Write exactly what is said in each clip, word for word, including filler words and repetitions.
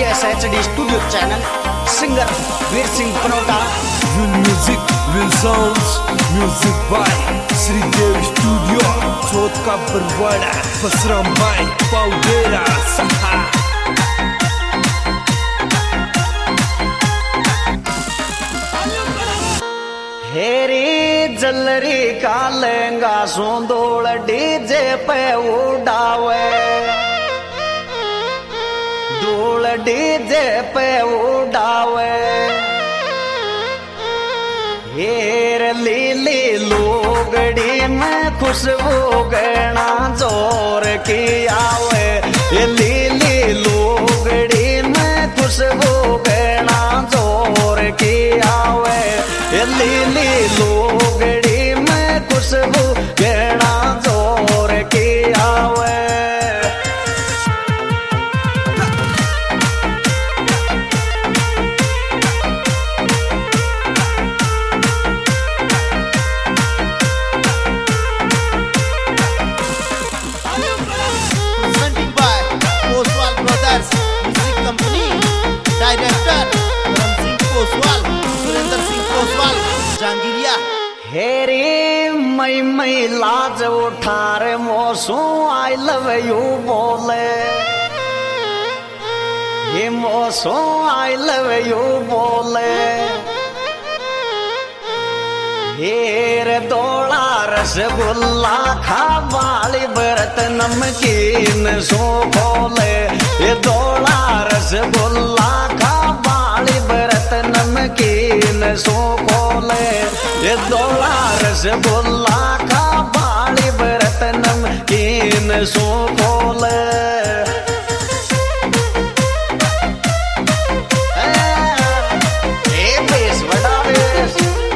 S H D studio channel, singer Veer Singh Panota. Will music, will sounds, music by Shridev studio, Chauth Ka Barwara, Basram भाई, पाउडेरा, सहा। हेरी जलरी का lehenga सोंदोड़ DJ पे उड़ावे, धूल डीजे पे उड़ावे। हेर लीली लोगड़ी में खुशबू गणा जोर की आवे, ये लीली लोगड़ी में खुशबू गणा जोर की आवे, ये लीली लोगड़ी में खुशबू गणा जोर की आवे। हेरी मई मई लाज उठार मोसू आई लव यू बोले, ये मोसू आई लव यू बोले। हेर दौड़ा रसगुल्ला खा वाली बरत नमकीन सो खोले, ये दौड़ा रसगुल्ला खा वाली बरत नमकीन सो खोले, ये दौड़ा रसगुल्ला खा वाली बरत नमकीन सो खोले। ए बेस बड़ा बेस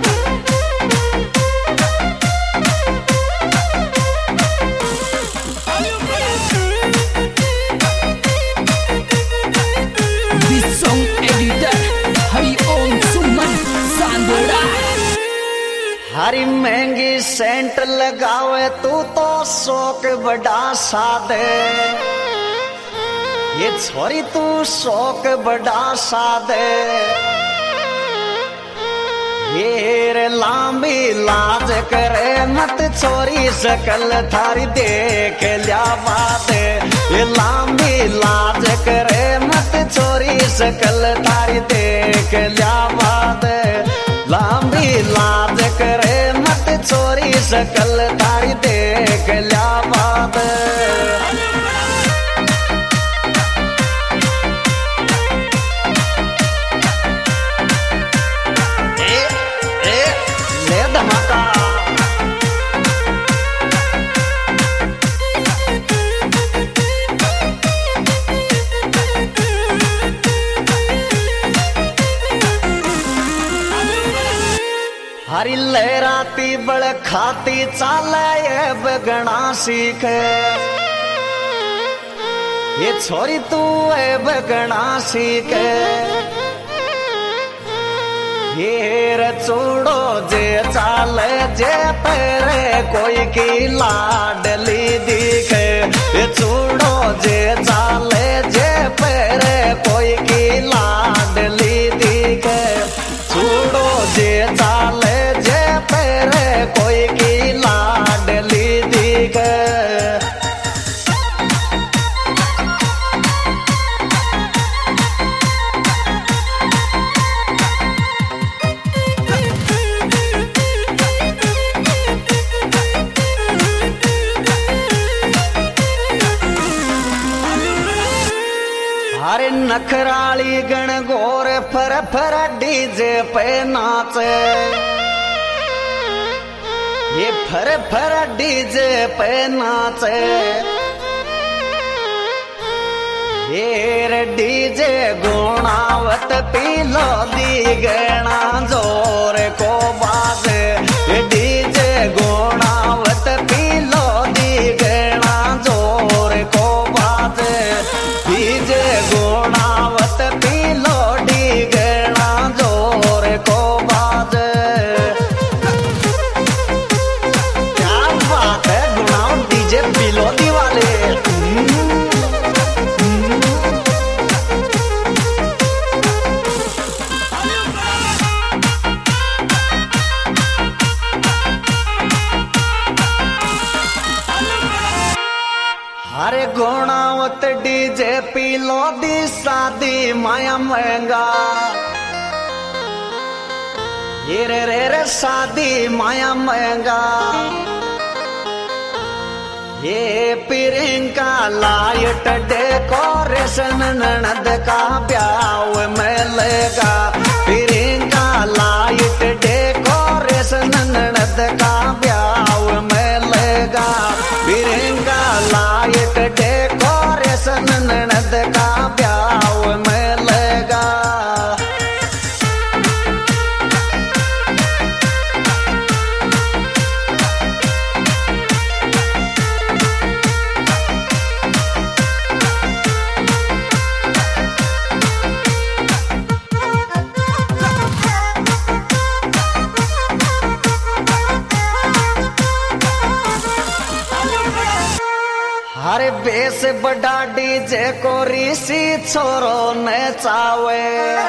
हरी महंगी सेंट लगावे तू तो शौक बड़ा सादे, ये छोरी तू शौक बड़ा सादे। ये लांबी लाज करे मत छोरी सकल थारी देख लिया बात, ये लांबी लाज करे मत छोरी सकल थारी देख लिया बात, लांबी लाज करे मत छोरी सकल तारी देख लिया बात। ए, ए, ले धमाका। हरी लहराती बड़ खाती चाले ये बगना सीखे, ये छोरी तू ए बगना सीखे। ये चूड़ो जे चाले जे पैरे कोई की लाडली दिखे, ये चूड़ो जे चाले जे पैरे कोई की लाडली दिखे, चूड़ो जे चाले कोई की लाडली दिखे। हरे नखराली गण गोरे फर फर डीजे पे नाचे, ये फर फर डीजे पे नाचे। ये डीजे गुणावत पीलो दी गणा जोर को बाजे, ये डीजे गुणावत पीलो दी गणा जोर को बाजे, डीजे गुणावत पीलो दी गणा जोर को बाजे। डीजे पिलो दीवाले अरे गुणावत डीजे पीलो दी शादी माया महंगा ये रे रे रे शादी माया महंगा ये प्रियंका लाइट डेकोरेशन ननद का ब्याह में लेगा प्रियंका लाइट डेकोरेशन ननद का ब्याह में लेगा प्रियंका लाइट डेकोरेशन ननद का ब्याह में लेगा। अरे बेस बड़ा डीजे को ऋषि छोरो न चावे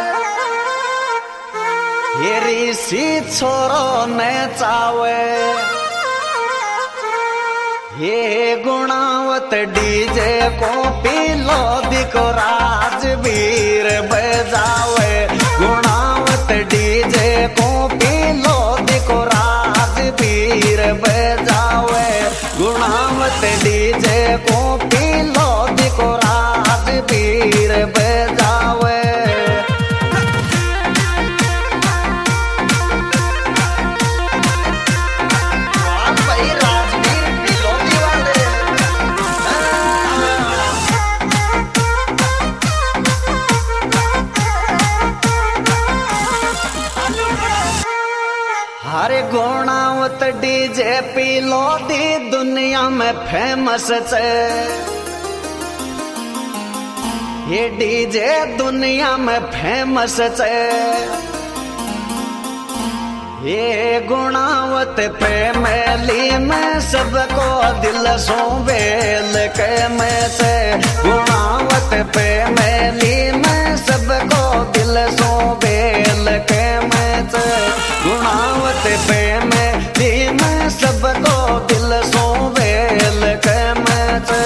ये ऋषि छोरो न चावे ये गुणावत डीजे को पीलो दिको राजवीर बजावे गुणावत डीजे को पीलो दिको राजवीर बजावे गुणावत डीजे को पीलो दिको राजवीर बजावे। भाई राजवीर पीलो दीवाने हरे गुणावत डीजे पीलो दी दुनिया में फेमस छे ये डीजे दुनिया में फेमस छे ये गुणावत प्रेमली में सबको दिल सो बेल के में से गुणावत प्रेमली में सबको दिल सो बेल के में से गुणावत प्रेमली में सबको दिल सो बेल के में से।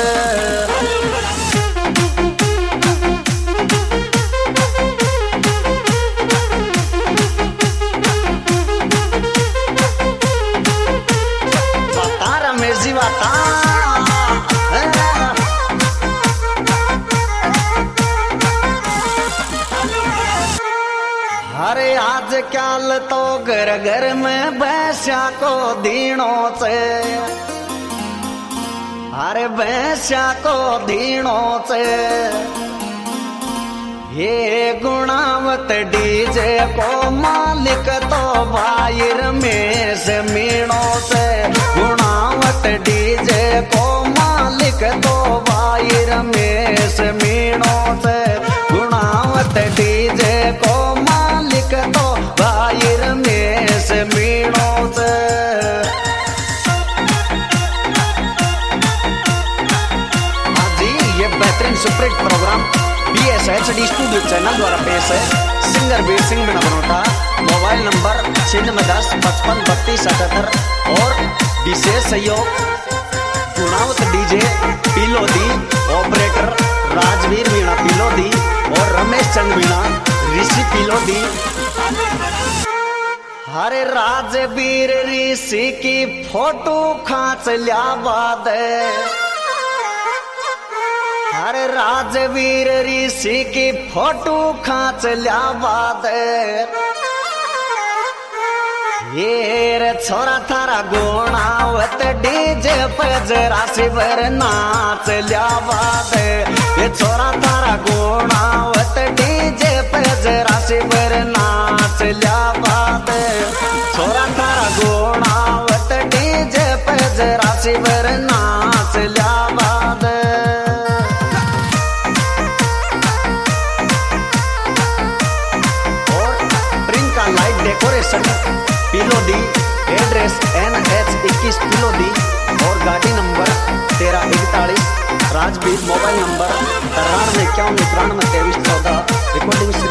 अरे आज क्याल तो घर घर में भैंसा को दीनो से अरे भैंसा को दीनो से ये गुणावत डीजे को मालिक तो बाहर में से मीणो से गुणावत डीजे को मालिक तो बाहर में से मीणो से गुणावत डीजे को मालिक तो बाहर में से मीणो से। हाँ जी ये बेहतरीन superhit programme B S H D studio channel द्वारा पेश है। सिंगर वीर सिंह बिना बनोटा मोबाइल नंबर छिन्नवे दस पचपन बत्तीस अठहत्तर और विशेष सहयोग गुणावत डीजे पीलोदी ऑपरेटर राजवीर मीणा पीलोदी और रमेश चंद मीणा ऋषि पीलोदी। हरे राजवीर ऋषि की फोटो खांच लिया बाद हरे राजवीर ऋषि की फोटो खांच लिया बाद ये रे छोरा थारा गुणावत डीजे पे जरा शिवर नाच लिया बाद ये छोरा थारा गुणावत डीजे पे जरा शिवर नाच लिया बाद छोरा थारा गुणावत डीजे पे जरा शिवर नाच लिया बाद। और Priyanka light decoration Pilodi address N H इक्कीस पीलोदी और गाड़ी नंबर तेरह इकतालीस राजवीर मोबाइल नंबर तिरानवे इक्यावन तिरानवे तेईस चौदह रिकॉर्डिंग